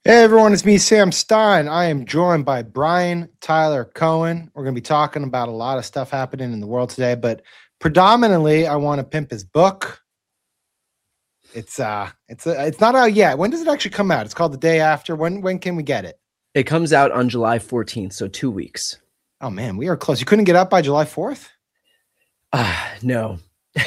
Hey everyone, it's me, Sam Stein. I am joined by Brian Tyler Cohen. We're going to be talking about a lot of stuff happening in the world today, but predominantly I want to pimp his book. It's not out yet. When does it actually come out? It's called The Day After. When can we get it? It comes out on July 14th, so 2 weeks. Oh man, we are close. You couldn't get up by July 4th? No.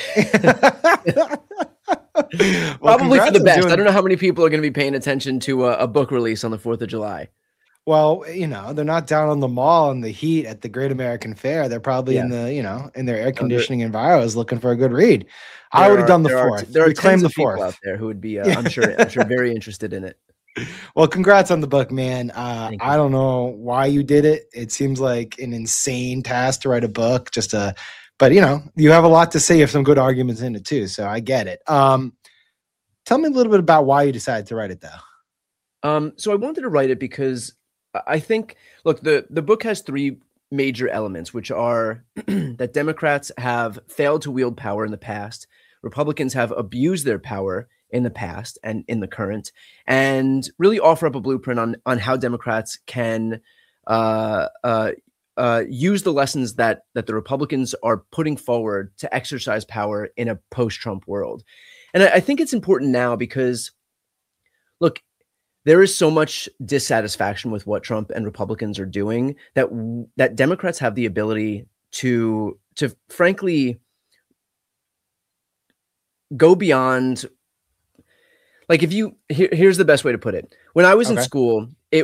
Well, Probably for the best. doing... I don't know how many people are going to be paying attention to a book release on the 4th of July. Well, they're not down on the mall in the heat at the Great American Fair. They're probably in their air conditioning environs looking for a good read. I would have done the 4th. There are tons of people out there who would be, I'm sure, very interested in it. Well, congrats on the book, man. I don't know why you did it. It seems like an insane task to write a book. But you have a lot to say. You have some good arguments in it too, so I get it. Tell me a little bit about why you decided to write it, though. So I wanted to write it because I think, look, the book has three major elements, which are that Democrats have failed to wield power in the past, Republicans have abused their power in the past and in the current, and really offer up a blueprint on how Democrats can use the lessons that the Republicans are putting forward to exercise power in a post-Trump world. And I think it's important now because, look, there is so much dissatisfaction with what Trump and Republicans are doing that Democrats have the ability to frankly go beyond. Like, here's the best way to put it. When I was in school, it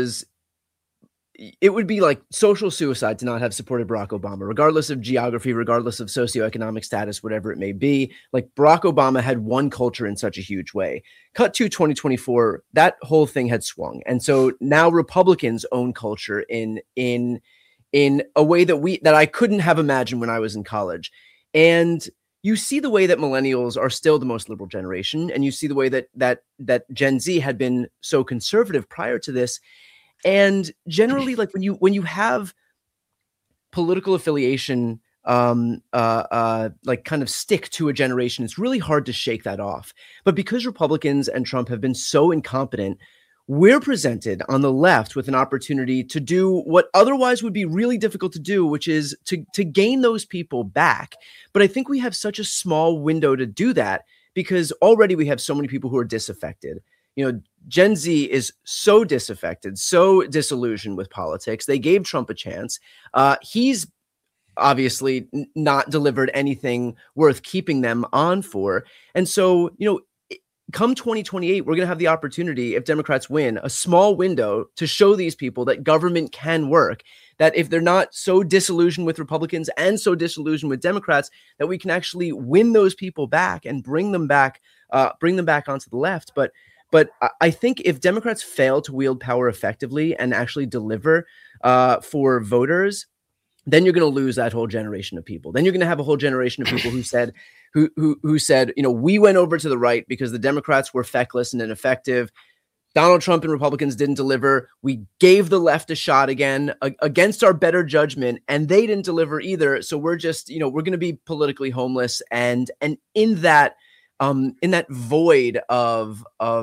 would be like social suicide to not have supported Barack Obama, regardless of geography, regardless of socioeconomic status, whatever it may be. Like, Barack Obama had one culture in such a huge way. Cut to 2024, that whole thing had swung. And so now Republicans own culture in a way that I couldn't have imagined when I was in college. And you see the way that millennials are still the most liberal generation, and you see the way that Gen Z had been so conservative prior to this. And generally, like, when you have political affiliation, like, kind of stick to a generation, it's really hard to shake that off. But because Republicans and Trump have been so incompetent, we're presented on the left with an opportunity to do what otherwise would be really difficult to do, which is to gain those people back. But I think we have such a small window to do that because already we have so many people who are disaffected. Gen Z is so disaffected, so disillusioned with politics. They gave Trump a chance. He's obviously not delivered anything worth keeping them on for. And so, come 2028, we're going to have the opportunity, if Democrats win, a small window to show these people that government can work, that if they're not so disillusioned with Republicans and so disillusioned with Democrats, that we can actually win those people back and bring them back onto the left. But I think if Democrats fail to wield power effectively and actually deliver for voters, then you're going to lose that whole generation of people. Then you're going to have a whole generation of people who said, who said, we went over to the right because the Democrats were feckless and ineffective. Donald Trump and Republicans didn't deliver. We gave the left a shot again against our better judgment, and they didn't deliver either. So we're just, we're going to be politically homeless. And in that void of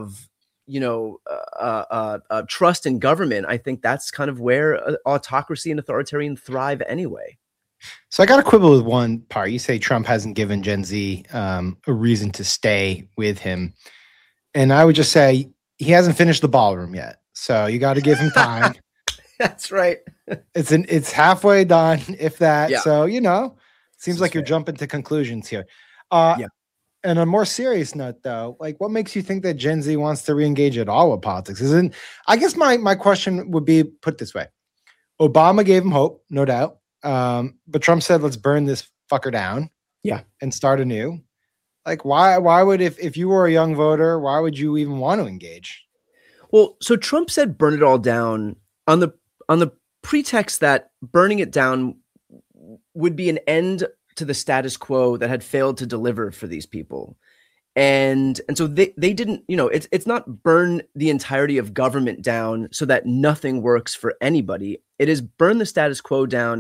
trust in government, I think that's kind of where autocracy and authoritarian thrive anyway. So I got to quibble with one part. You say Trump hasn't given Gen Z a reason to stay with him. And I would just say he hasn't finished the ballroom yet. So you got to give him time. That's right. It's halfway done, if that. Yeah. So, seems like you're jumping to conclusions here. And on a more serious note, though, like, what makes you think that Gen Z wants to reengage at all with politics? I guess my question would be put this way. Obama gave him hope, no doubt. But Trump said, let's burn this fucker down. Yeah. And start anew. Like, why would, if you were a young voter, why would you even want to engage? Well, so Trump said burn it all down on the pretext that burning it down would be an end to the status quo that had failed to deliver for these people. And so they didn't, it's not burn the entirety of government down so that nothing works for anybody. It is burn the status quo down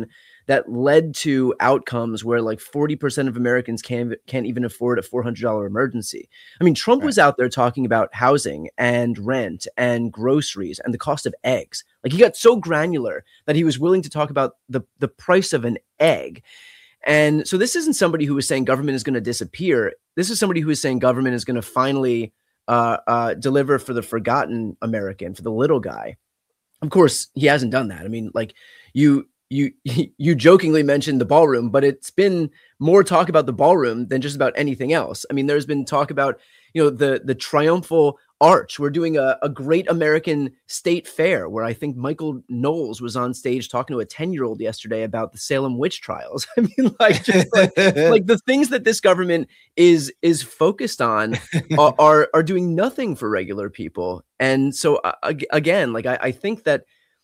that led to outcomes where like 40% of Americans can't even afford a $400 emergency. I mean, Trump was out there talking about housing and rent and groceries and the cost of eggs. Like, he got so granular that he was willing to talk about the price of an egg. And so this isn't somebody who is saying government is going to disappear. This is somebody who is saying government is going to finally deliver for the forgotten American, for the little guy. Of course, he hasn't done that. I mean, like, you jokingly mentioned the ballroom, but it's been more talk about the ballroom than just about anything else. I mean, there's been talk about, the triumphal arch. We're doing a great American state fair where I think Michael Knowles was on stage talking to a 10-year-old yesterday about the Salem witch trials. I mean, like, just like the things that this government is focused on are doing nothing for regular people. And so again, like, I think that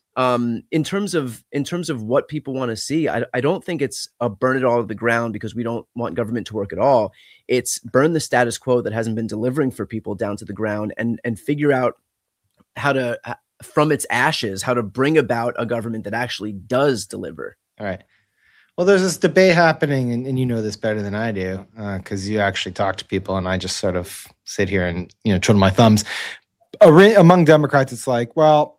in terms of what people want to see, I don't think it's a burn it all to the ground because we don't want government to work at all. It's burn the status quo that hasn't been delivering for people down to the ground and figure out how to, from its ashes, how to bring about a government that actually does deliver. All right. Well, there's this debate happening, and you know this better than I do, because you actually talk to people, and I just sort of sit here and twiddle my thumbs. Among Democrats, it's like, well,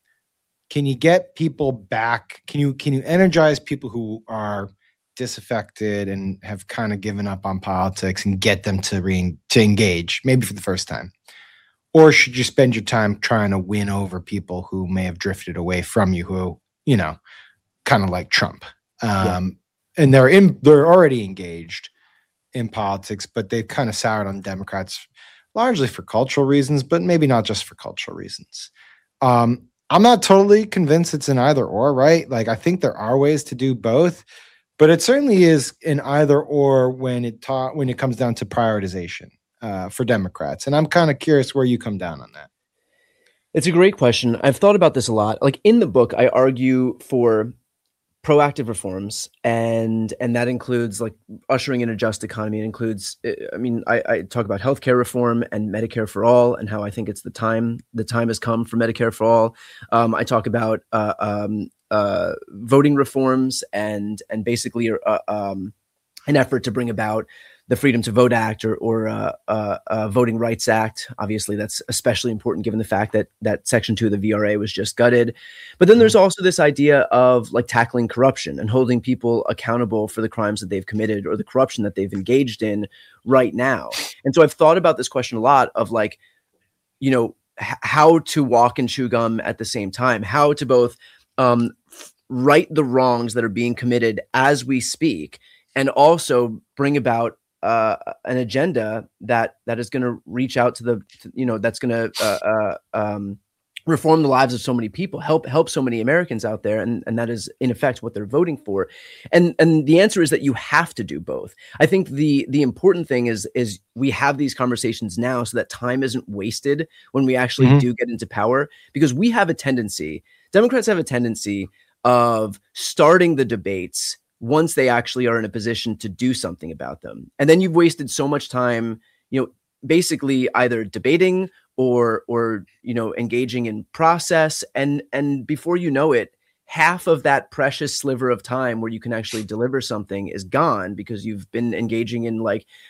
can you get people back? Can you energize people who are disaffected and have kind of given up on politics and get them to engage, maybe for the first time? Or should you spend your time trying to win over people who may have drifted away from you, who, kind of like Trump? And they're already engaged in politics, but they've kind of soured on Democrats largely for cultural reasons, but maybe not just for cultural reasons. I'm not totally convinced it's an either or, right? Like, I think there are ways to do both, but it certainly is an either or when it comes down to prioritization for Democrats. And I'm kind of curious where you come down on that. It's a great question. I've thought about this a lot. Like, in the book, I argue for proactive reforms, and that includes like ushering in a just economy. It includes, I talk about healthcare reform and Medicare for all, and how I think it's the time has come for Medicare for all. I talk about voting reforms and basically an effort to bring about the Freedom to Vote Act or Voting Rights Act. Obviously, that's especially important given the fact that Section 2 of the VRA was just gutted. But then there's also this idea of like tackling corruption and holding people accountable for the crimes that they've committed or the corruption that they've engaged in right now. And so I've thought about this question a lot of like, how to walk and chew gum at the same time, how to both right the wrongs that are being committed as we speak, and also bring about an agenda that is going to reach out to that's going to reform the lives of so many people, help so many Americans out there, and that is in effect what they're voting for. And the answer is that you have to do both. I think the important thing is we have these conversations now so that time isn't wasted when we actually do get into power, because Democrats have a tendency of starting the debates once they actually are in a position to do something about them. And then you've wasted so much time, basically either debating or engaging in process. And before you know it, half of that precious sliver of time where you can actually deliver something is gone because you've been engaging in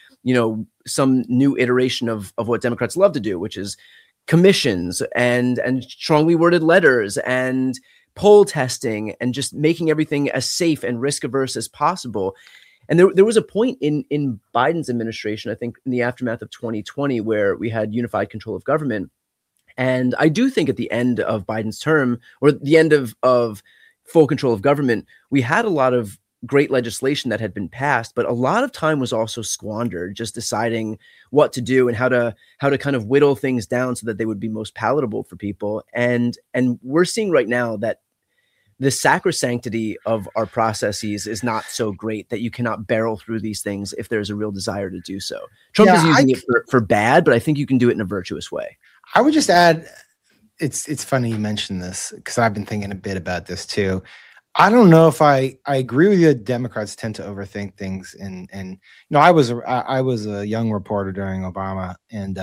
some new iteration of what Democrats love to do, which is commissions and strongly worded letters and poll testing and just making everything as safe and risk averse as possible. And there was a point in Biden's administration, I think in the aftermath of 2020, where we had unified control of government. And I do think at the end of Biden's term, or the end of full control of government, we had a lot of great legislation that had been passed, but a lot of time was also squandered just deciding what to do and how to kind of whittle things down so that they would be most palatable for people. And we're seeing right now that the sacrosanctity of our processes is not so great that you cannot barrel through these things if there's a real desire to do so. Trump is using it for bad, but I think you can do it in a virtuous way. I would just add, it's funny you mentioned this because I've been thinking a bit about this too. I don't know if I agree with you that Democrats tend to overthink things. And I was a young reporter during Obama, and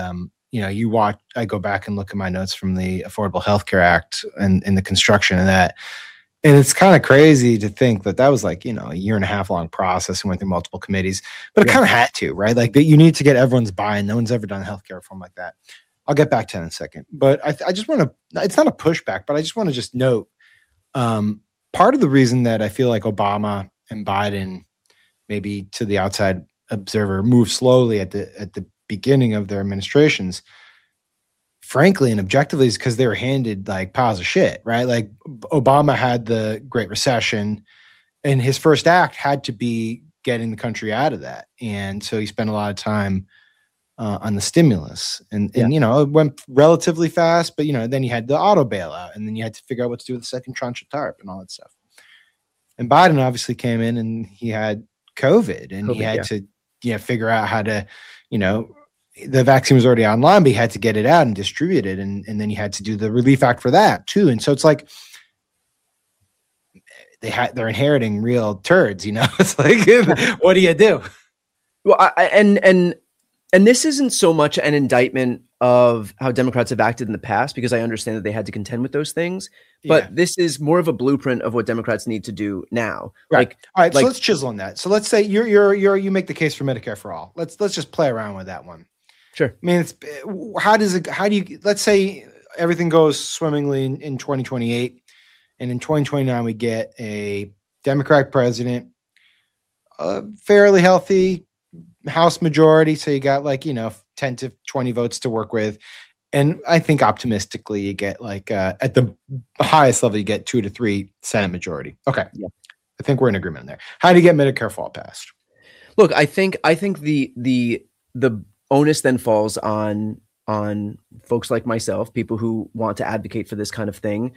I go back and look at my notes from the Affordable Health Care Act and the construction of that. And it's kind of crazy to think that was like, a year and a half long process and went through multiple committees, but it kind of had to, right? Like that you need to get everyone's buy-in. No one's ever done healthcare reform like that. I'll get back to that in a second, but I just want to, it's not a pushback, but I just want to just note part of the reason that I feel like Obama and Biden, maybe to the outside observer, move slowly at the beginning of their administrations, frankly and objectively, is because they were handed like piles of shit, right? Like Obama had the Great Recession, and his first act had to be getting the country out of that, and so he spent a lot of time on the stimulus, and it went relatively fast, but then you had the auto bailout, and then you had to figure out what to do with the second tranche of TARP and all that stuff. And Biden obviously came in, and he had COVID, and he had to figure out how to, the vaccine was already online, but he had to get it out and distribute it. And then you had to do the Relief Act for that too. And so it's like, they're inheriting real turds, it's like, what do you do? Well, and this isn't so much an indictment of how Democrats have acted in the past, because I understand that they had to contend with those things, but this is more of a blueprint of what Democrats need to do now. Right. All right. So let's chisel on that. So let's say you make the case for Medicare for all. Let's just play around with that one. Sure. I mean, let's say everything goes swimmingly in 2028, and in 2029 we get a Democratic president, a fairly healthy House majority. So you got 10 to 20 votes to work with. And I think optimistically you get at the highest level, you get 2 to 3 Senate majority. Okay. Yeah. I think we're in agreement there. How do you get Medicare for all passed? Look, I think the onus then falls on folks like myself, people who want to advocate for this kind of thing,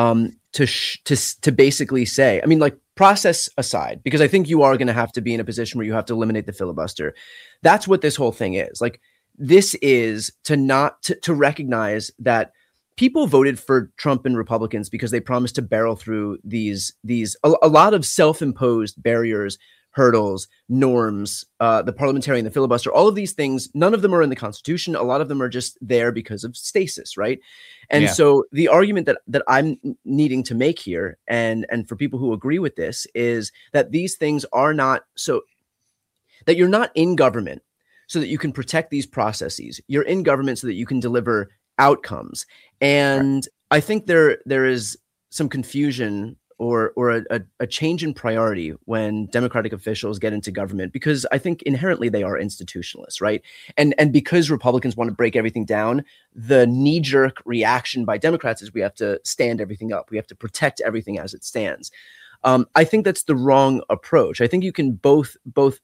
to basically say, I mean, process aside, because I think you are going to have to be in a position where you have to eliminate the filibuster. That's what this whole thing is. This is to recognize that people voted for Trump and Republicans because they promised to barrel through these a lot of self-imposed barriers, hurdles, norms, the parliamentarian, the filibuster, all of these things. None of them are in the Constitution. A lot of them are just there because of stasis, right? And so the argument that I'm needing to make here, and for people who agree with this, is that these things are not so that you're not in government so that you can protect these processes. You're in government so that you can deliver outcomes. And I think there is some confusion or a change in priority when Democratic officials get into government, because I think inherently they are institutionalists, right? And because Republicans want to break everything down, the knee-jerk reaction by Democrats is we have to stand everything up. We have to protect everything as it stands. I think that's the wrong approach. I think you can both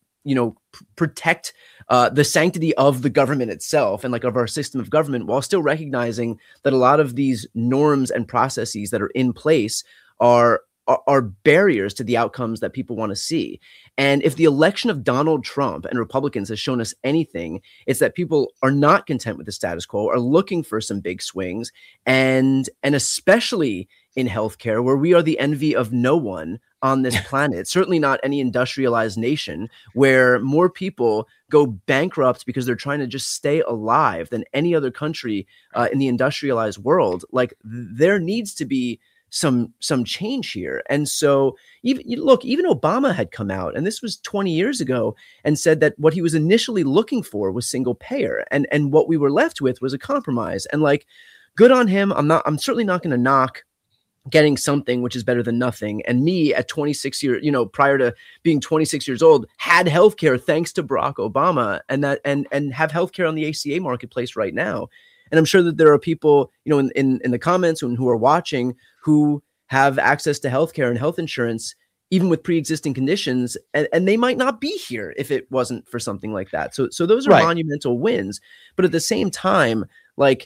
protect the sanctity of the government itself and of our system of government, while still recognizing that a lot of these norms and processes that are in place are barriers to the outcomes that people want to see. And if the election of Donald Trump and Republicans has shown us anything, it's that people are not content with the status quo, are looking for some big swings, and especially in healthcare, where we are the envy of no one on this planet, certainly not any industrialized nation, where more people go bankrupt because they're trying to just stay alive than any other country in the industrialized world. There needs to be some change here. And so even Obama had come out, and this was 20 years ago, and said that what he was initially looking for was single payer. And what we were left with was a compromise. And good on him. I'm certainly not going to knock getting something which is better than nothing. And me at 26 years, prior to being 26 years old, had healthcare thanks to Barack Obama, and have healthcare on the ACA marketplace right now. And I'm sure that there are people, in the comments and who are watching, who have access to healthcare and health insurance, even with pre-existing conditions, and they might not be here if it wasn't for something like that. So those are monumental wins. But at the same time, look,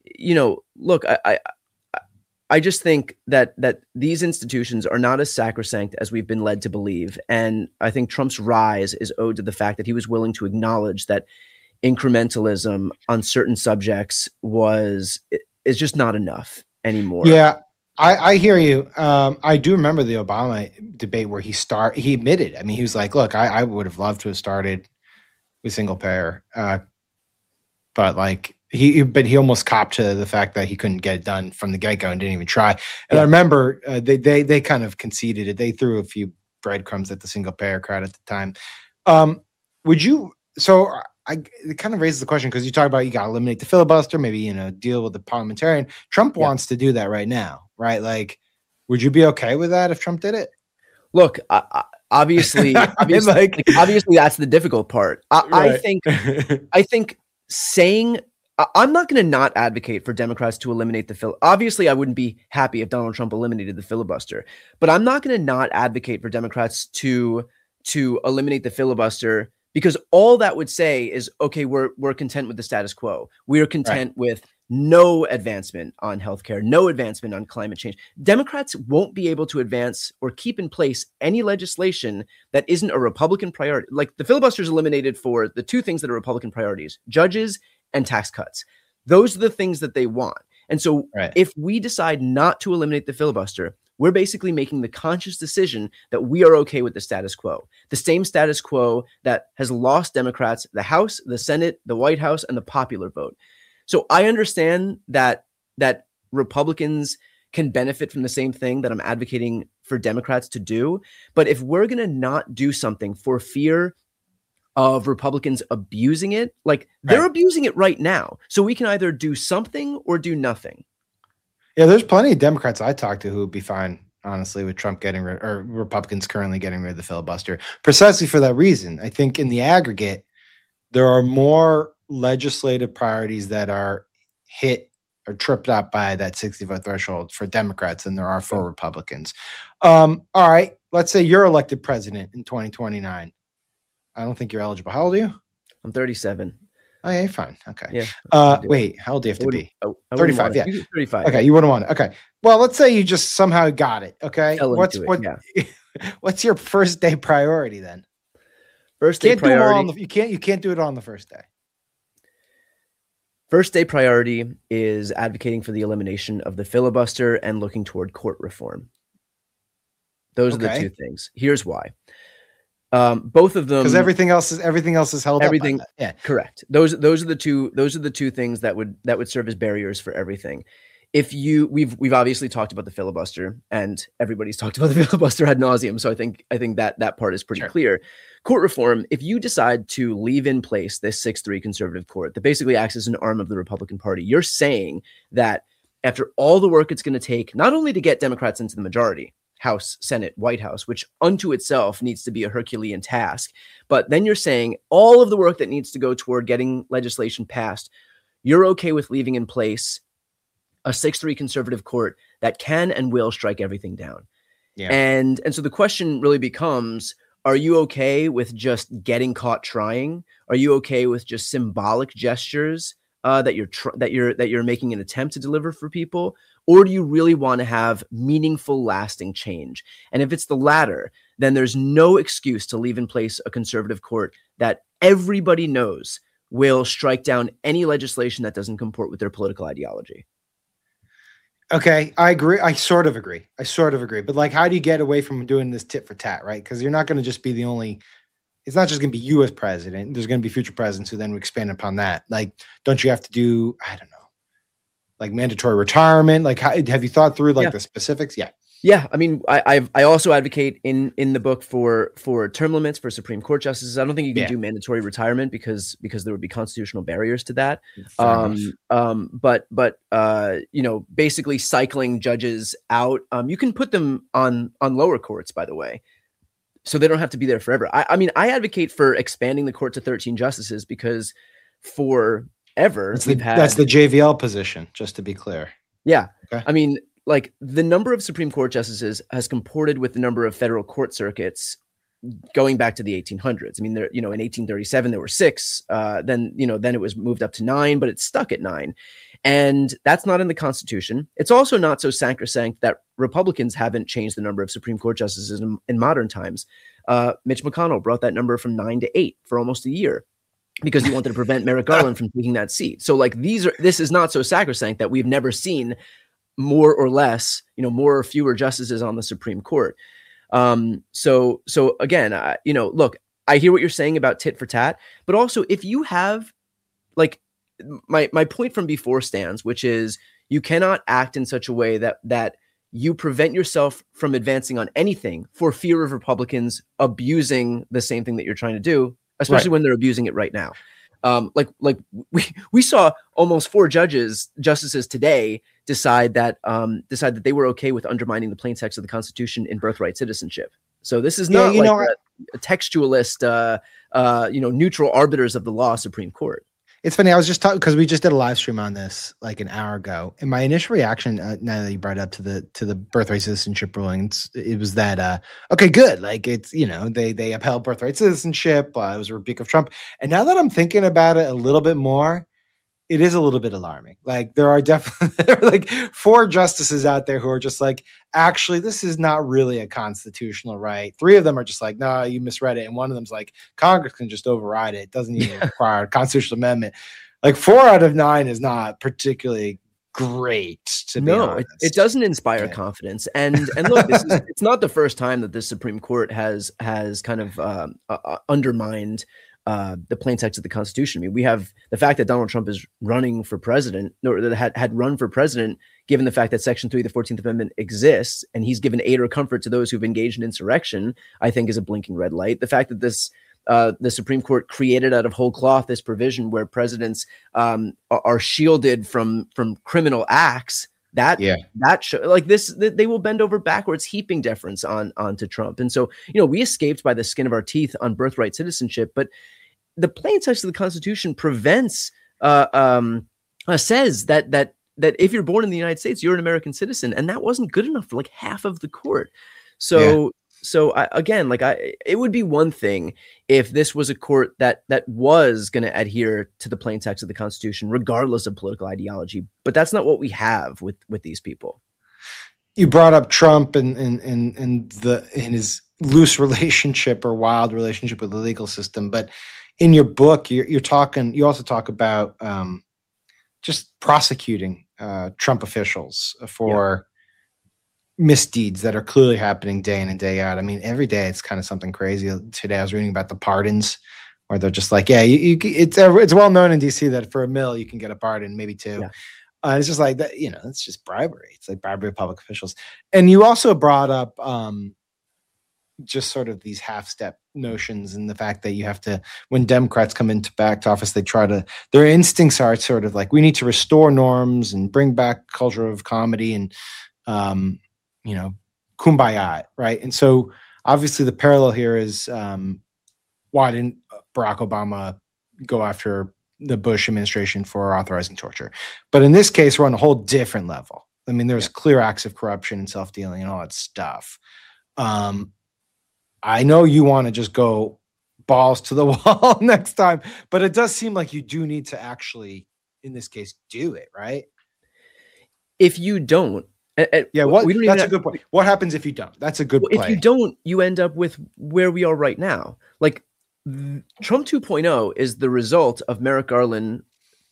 I just think that these institutions are not as sacrosanct as we've been led to believe. And I think Trump's rise is owed to the fact that he was willing to acknowledge that incrementalism on certain subjects is just not enough anymore. Yeah, I hear you. I do remember the Obama debate where he admitted, I mean, he was like, look, I would have loved to have started with single payer. But But he almost copped to the fact that he couldn't get it done from the get-go and didn't even try. And Yeah. I remember they kind of conceded it. They threw a few breadcrumbs at the single-payer crowd at the time. Would you? So it kind of raises the question, because you talk about you got to eliminate the filibuster, maybe deal with the parliamentarian. Trump wants to do that right now, right? Like, would you be okay with that if Trump did it? Look, obviously, obviously, that's the difficult part. I think saying. I'm not going to not advocate for Democrats to eliminate the filibuster. Obviously, I wouldn't be happy if Donald Trump eliminated the filibuster, but I'm not going to not advocate for Democrats to eliminate the filibuster, because all that would say is, okay, we're content with the status quo. We are content with no advancement on healthcare, no advancement on climate change. Democrats won't be able to advance or keep in place any legislation that isn't a Republican priority. Like, the filibuster is eliminated for the two things that are Republican priorities: judges and tax cuts. Those are the things that they want. And so if we decide not to eliminate the filibuster, we're basically making the conscious decision that we are okay with the status quo, the same status quo that has lost Democrats the House, the Senate, the White House, and the popular vote. So I understand that Republicans can benefit from the same thing that I'm advocating for Democrats to do. But if we're going to not do something for fear of Republicans abusing it, like they're abusing it right now. So we can either do something or do nothing. Yeah, there's plenty of Democrats I talk to who would be fine, honestly, with Trump getting rid, or Republicans currently getting rid of the filibuster, precisely for that reason. I think in the aggregate, there are more legislative priorities that are hit or tripped up by that 60 vote threshold for Democrats than there are for Republicans. All right, let's say you're elected president in 2029. I don't think you're eligible. How old are you? I'm 37. Oh, yeah, fine. Okay. Yeah. Wait, how old do you have to be? 35. Yeah. 35. Okay, you wouldn't want it. Okay. Well, let's say you just somehow got it. Okay. What's your first day priority then? First day priority. You can't do it on the first day. First day priority is advocating for the elimination of the filibuster and looking toward court reform. Those are the two things. Here's why. Both of them, because everything else is held up. Yeah, correct. Those are the two things that would serve as barriers for everything. We've obviously talked about the filibuster, and everybody's talked about the filibuster ad nauseum. So I think that part is pretty clear. Court reform. If you decide to leave in place this 6-3 conservative court that basically acts as an arm of the Republican Party, you're saying that after all the work it's going to take, not only to get Democrats into the majority, House, Senate, White House, which unto itself needs to be a Herculean task. But then you're saying all of the work that needs to go toward getting legislation passed, you're okay with leaving in place a 6-3 conservative court that can and will strike everything down. Yeah. And so the question really becomes, are you okay with just getting caught trying? Are you okay with just symbolic gestures that you're making an attempt to deliver for people? Or do you really want to have meaningful, lasting change? And if it's the latter, then there's no excuse to leave in place a conservative court that everybody knows will strike down any legislation that doesn't comport with their political ideology. Okay, I agree. I sort of agree. But like, how do you get away from doing this tit for tat, right? Because you're not going to just be the only. It's not just going to be you as president. There's going to be future presidents who then expand upon that. Like, don't you have to do, I don't know, like mandatory retirement? Like, have you thought through the specifics? Yeah. I mean, I also advocate in the book for term limits for Supreme Court justices. I don't think you can do mandatory retirement because there would be constitutional barriers to that. But basically cycling judges out. You can put them on lower courts, by the way, so they don't have to be there forever. I mean, I advocate for expanding the court to 13 justices because forever that's the JVL position, just to be clear. Yeah. Okay. I mean, like, the number of Supreme Court justices has comported with the number of federal court circuits going back to the 1800s. I mean, there, in 1837 there were 6. Then it was moved up to 9, but it's stuck at 9, and that's not in the Constitution. It's also not so sacrosanct that Republicans haven't changed the number of Supreme Court justices in modern times. Mitch McConnell brought that number from 9 to 8 for almost a year, because he wanted to prevent Merrick Garland from taking that seat. So like, this is not so sacrosanct that we've never seen more or less, more or fewer justices on the Supreme Court. So again, look, I hear what you're saying about tit for tat, but also if you have, like, my point from before stands, which is you cannot act in such a way that you prevent yourself from advancing on anything for fear of Republicans abusing the same thing that you're trying to do, especially when they're abusing it right now. Like we saw almost 4 justices today decide that they were okay with undermining the plain text of the Constitution in birthright citizenship. So this is not a textualist, neutral arbiters of the law Supreme Court. It's funny. I was just talking because we just did a live stream on this like an hour ago, and my initial reaction, now that you brought it up to the birthright citizenship rulings, it was that okay, good. Like it's they upheld birthright citizenship. It was a rebuke of Trump, and now that I'm thinking about it a little bit more, it is a little bit alarming. Like there are definitely like 4 justices out there who are just like, actually, this is not really a constitutional right. 3 of them are just like, no, you misread it. And one of them's like, Congress can just override it. It doesn't even require a constitutional amendment. Like 4 out of 9 is not particularly great, to be honest. It doesn't inspire confidence. And look, it's not the first time that the Supreme Court has kind of undermined the plain text of the Constitution. I mean, we have the fact that Donald Trump is running for president, or that had run for president, given the fact that Section 3 of the 14th Amendment exists, and he's given aid or comfort to those who've engaged in insurrection, I think is a blinking red light. The fact that the Supreme Court created out of whole cloth this provision where presidents are shielded from criminal acts, that show, like this, they will bend over backwards, heaping deference onto Trump. And so, we escaped by the skin of our teeth on birthright citizenship, but the plain text of the Constitution prevents, says that if you're born in the United States, you're an American citizen, and that wasn't good enough for like half of the court. So it would be one thing if this was a court that was going to adhere to the plain text of the Constitution, regardless of political ideology. But that's not what we have with these people. You brought up Trump and in his loose relationship or wild relationship with the legal system, but in your book, you also talk about just prosecuting Trump officials for misdeeds that are clearly happening day in and day out. I mean, every day it's kind of something crazy. Today I was reading about the pardons, where they're just like, it's well known in DC that for $1 million you can get a pardon, maybe 2. Yeah. It's just like that, it's just bribery. It's like bribery of public officials. And you also brought up just sort of these half-step notions, and the fact that you have to, when Democrats come into back to office, their instincts are sort of like, we need to restore norms and bring back culture of comedy and kumbaya, right? And so obviously the parallel here is why didn't Barack Obama go after the Bush administration for authorizing torture? But in this case, we're on a whole different level. I mean, there's clear acts of corruption and self-dealing and all that stuff. I know you want to just go balls to the wall next time, but it does seem like you do need to actually, in this case, do it, right? If you don't, that's a good point. What happens if you don't? That's a good play. If you don't, you end up with where we are right now. Like Trump 2.0 is the result of Merrick Garland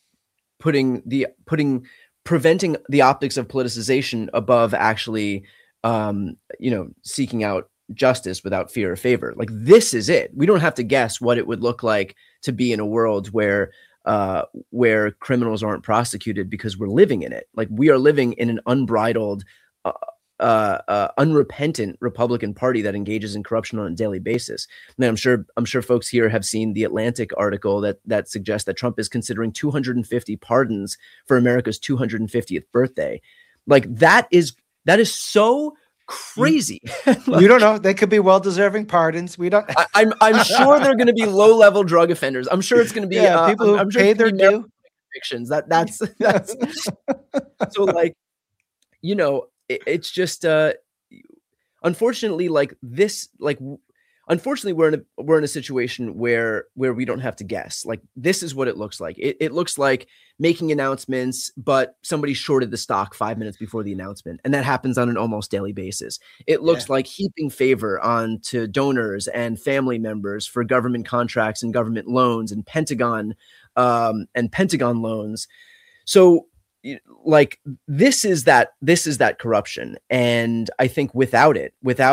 preventing the optics of politicization above actually, seeking out justice without fear or favor. Like this is it. We don't have to guess what it would look like to be in a world where criminals aren't prosecuted, because we're living in it. Like we are living in an unbridled, unrepentant Republican Party that engages in corruption on a daily basis. And I'm sure folks here have seen the Atlantic article that suggests that Trump is considering 250 pardons for America's 250th birthday. Like that is so crazy. You don't know. They could be well-deserving pardons. We don't. I'm sure they're going to be low-level drug offenders. I'm sure it's going to be people who pay their due. Convictions. That's so like, it's just unfortunately like this, like unfortunately we're in a situation where we don't have to guess. Like this is what it looks like. It looks like making announcements, but somebody shorted the stock 5 minutes before the announcement, and that happens on an almost daily basis. It looks like heaping favor onto donors and family members for government contracts and government loans and Pentagon loans. So like this is that corruption. And I think without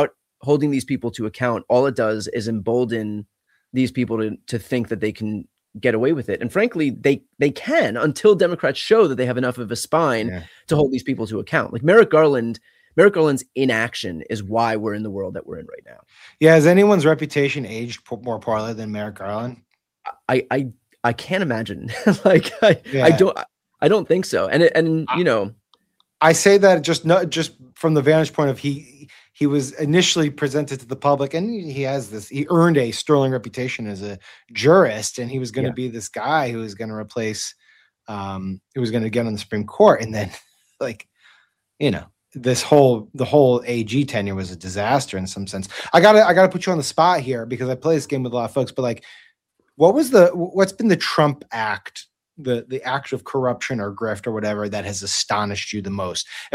holding these people to account, all it does is embolden these people to think that they can get away with it. And frankly, they can, until Democrats show that they have enough of a spine to hold these people to account. Like Merrick Garland's inaction is why we're in the world that we're in right now. Yeah, has anyone's reputation aged more poorly than Merrick Garland? I can't imagine. Like I don't think so. And you know, I say that just from the vantage point of he was initially presented to the public, and he earned a sterling reputation as a jurist, and he was going to be this guy who was going to replace, who was going to get on the Supreme Court. And then, like, you know, the whole AG tenure was a disaster in some sense. I gotta put you on the spot here because I play this game with a lot of folks, but like, what's been the Trump act, the act of corruption or grift or whatever that has astonished you the most?